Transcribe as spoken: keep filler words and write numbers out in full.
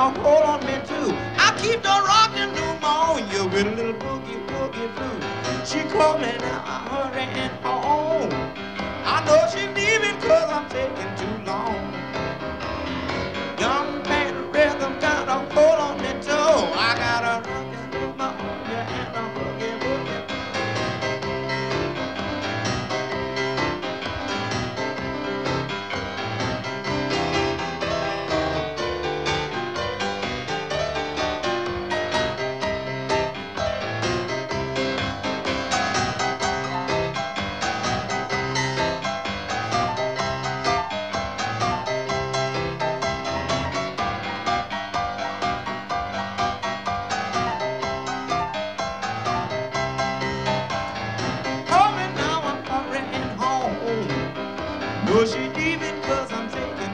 a hold on me too. I keep the rockin' pneumonia with a little boogie woogie flu. She called me now, I'm hurrying home. I know she's leaving cause I'm taking too long. Young man, rhythm got a hold on me too. I got a rockin' pneumonia and a boogie woogie. No, she leaving cause I'm taking